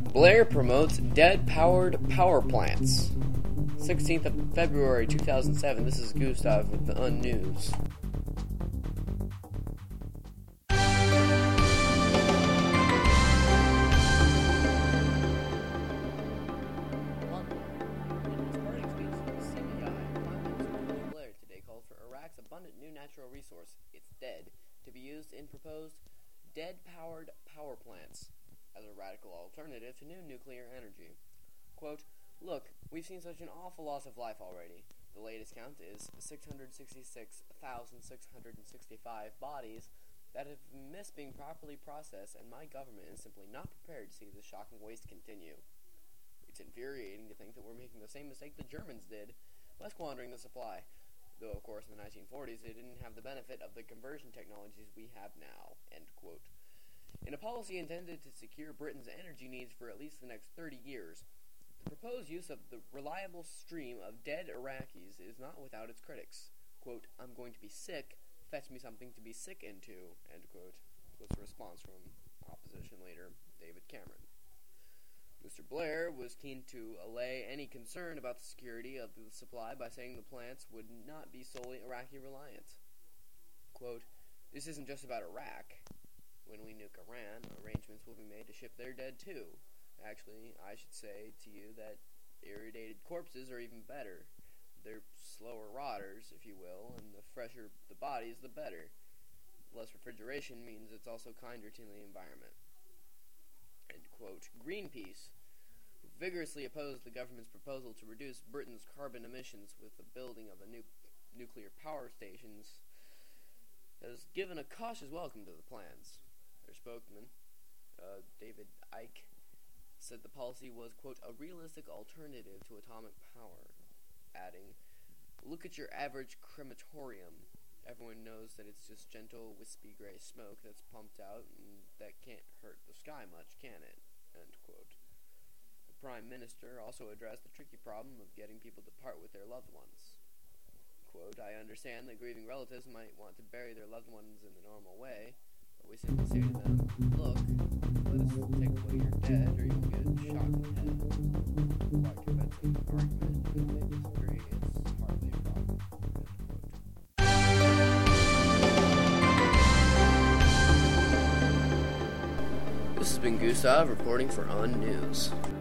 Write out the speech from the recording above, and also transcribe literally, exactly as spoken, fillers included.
Blair promotes dead-powered power plants. sixteenth of February two thousand seven. This is Gustav with the Unnews. Iraq's abundant new natural resource, its dead, to be used in proposed dead-powered power plants as a radical alternative to new nuclear energy. Quote, "Look, we've seen such an awful loss of life already. The latest count is six hundred sixty-six thousand six hundred sixty-five bodies that have missed being properly processed, and my government is simply not prepared to see this shocking waste continue. It's infuriating to think that we're making the same mistake the Germans did by squandering the supply. Though, of course, in the nineteen forties, they didn't have the benefit of the conversion technologies we have now." End quote. In a policy intended to secure Britain's energy needs for at least the next thirty years, the proposed use of the reliable stream of dead Iraqis is not without its critics. Quote, "I'm going to be sick, fetch me something to be sick into," end quote, was the response from opposition leader David Cameron. Mister Blair was keen to allay any concern about the security of the supply by saying the plants would not be solely Iraqi-reliant. Quote, "This isn't just about Iraq. When we nuke Iran, arrangements will be made to ship their dead too. Actually, I should say to you that irradiated corpses are even better. They're slower rotters, if you will, and the fresher the bodies, the better. Less refrigeration means it's also kinder to the environment." End quote. Greenpeace, who vigorously opposed the government's proposal to reduce Britain's carbon emissions with the building of a new nuclear power stations, has given a cautious welcome to the plans. Their spokesman, uh, David Icke, said the policy was, quote, "a realistic alternative to atomic power," adding, "Look at your average crematorium. Everyone knows that it's just gentle, wispy gray smoke that's pumped out, and that can't hurt the sky much, can it?" End quote. The Prime Minister also addressed the tricky problem of getting people to part with their loved ones. Quote, "I understand that grieving relatives might want to bury their loved ones in the normal way, but we simply say to them, look, let us take away your dead, or you'll get shot in the head." Quite convincing argument, and if they disagree, it's hardly a problem. This has been Gustav reporting for Unnews.